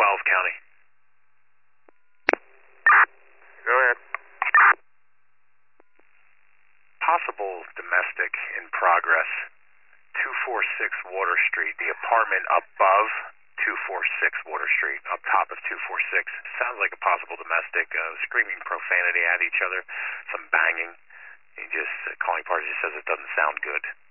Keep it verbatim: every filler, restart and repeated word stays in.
twelve, County. Go ahead. Possible domestic in progress. two forty-six Water Street, the apartment above two forty-six Water Street, up top of two forty-six. Sounds like a possible domestic, uh, screaming profanity at each other, some banging. He just, uh, calling party just says it doesn't sound good.